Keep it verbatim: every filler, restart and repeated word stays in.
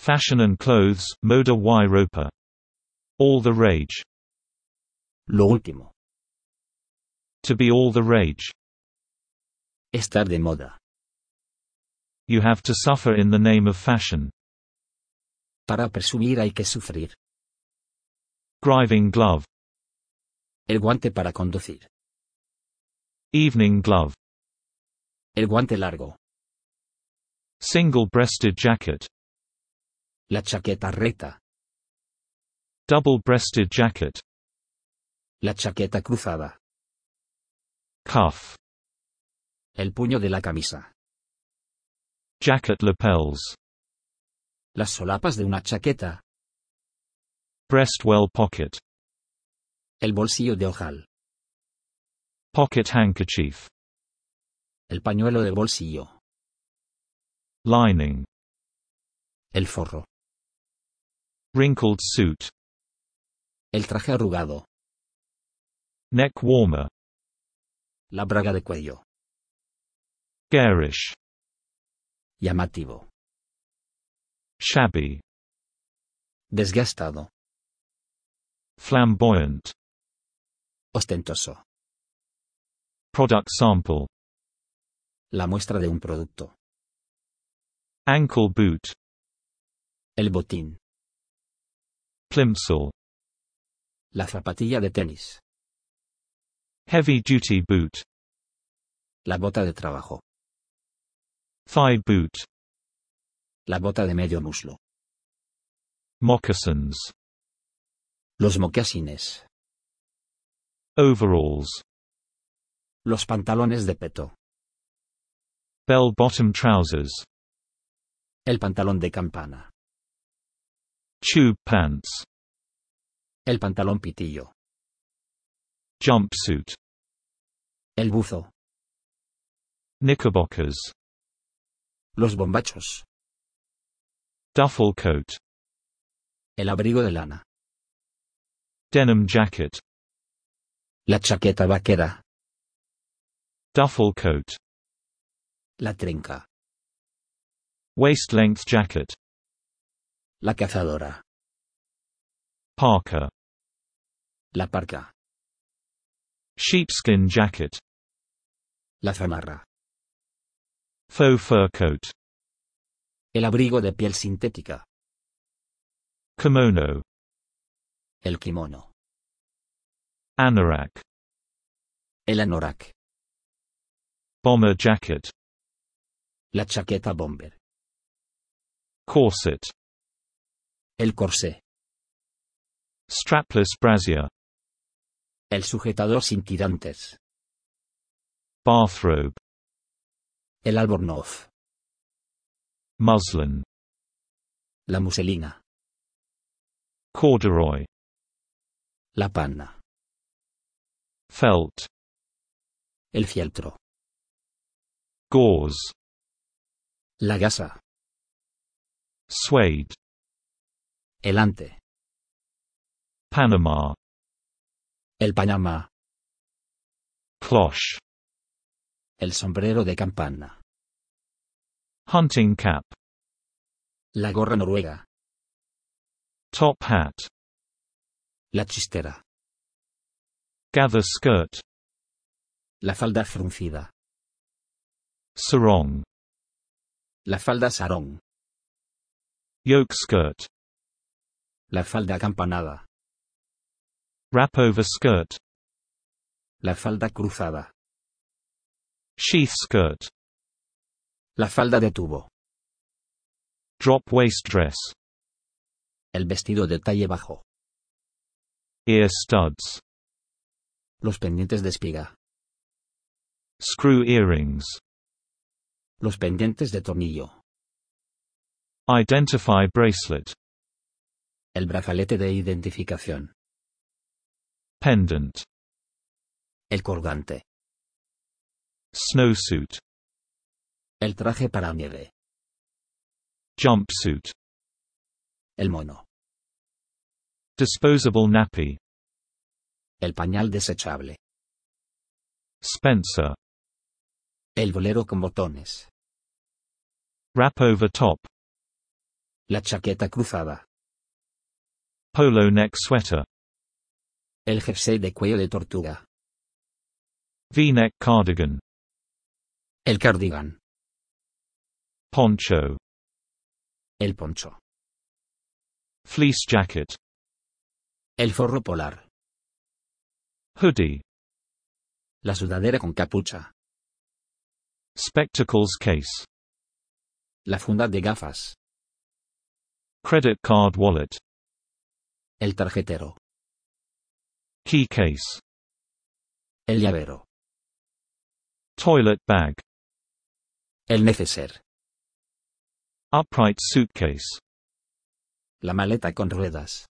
Fashion and clothes, moda y ropa. All the rage. Lo último. To be all the rage. Estar de moda. You have to suffer in the name of fashion. Para presumir hay que sufrir. Driving glove. El guante para conducir. Evening glove. El guante largo. Single-breasted jacket. La chaqueta recta. Double-breasted jacket. La chaqueta cruzada. Cuff. El puño de la camisa. Jacket lapels. Las solapas de una chaqueta. Breastwell pocket. El bolsillo de ojal. Pocket handkerchief. El pañuelo de bolsillo. Lining. El forro. Wrinkled suit. El traje arrugado. Neck warmer. La braga de cuello. Garish. Llamativo. Shabby. Desgastado. Flamboyant. Ostentoso. Product sample. La muestra de un producto. Ankle boot. El botín. Plimsoll. La zapatilla de tenis. Heavy duty boot. La bota de trabajo. Thigh boot. La bota de medio muslo. Moccasins. Los mocasines. Overalls. Los pantalones de peto. Bell-bottom trousers. El pantalón de campana. Tube pants. El pantalón pitillo. Jumpsuit. El buzo. Knickerbockers. Los bombachos. Duffel coat. El abrigo de lana. Denim jacket. La chaqueta vaquera. Duffel coat. La trinca. Waist-length jacket. La cazadora. Parka. La parca. Sheepskin jacket. La zamarra. Faux fur coat. El abrigo de piel sintética. Kimono. El kimono. Anorak. El anorak. Bomber jacket. La chaqueta bomber. Corset. El corsé. Strapless brassiere. El sujetador sin tirantes. Bathrobe. El albornoz. Muslin. La muselina. Corduroy. La panna. Felt. El fieltro. Gauze. La gasa. Suede. El ante. Panama. El panamá. Cloche. El sombrero de campana. Hunting cap. La gorra noruega. Top hat. La chistera. Gather skirt. La falda fruncida. Sarong. La falda sarong. Yoke skirt. La falda acampanada. Wrap over skirt. La falda cruzada. Sheath skirt. La falda de tubo. Drop waist dress. El vestido de talle bajo. Ear studs. Los pendientes de espiga. Screw earrings. Los pendientes de tornillo. Identify bracelet. El brazalete de identificación. Pendant. El colgante. Snowsuit. El traje para nieve. Jumpsuit. El mono. Disposable nappy. El pañal desechable. Spencer. El bolero con botones. Wrap over top. La chaqueta cruzada. Polo neck sweater. El jersey de cuello de tortuga. V-neck cardigan. El cardigan. Poncho. El poncho. Fleece jacket. El forro polar. Hoodie. La sudadera con capucha. Spectacles case. La funda de gafas. Credit card wallet. El tarjetero. Key case. El llavero. Toilet bag. El neceser. Upright suitcase. La maleta con ruedas.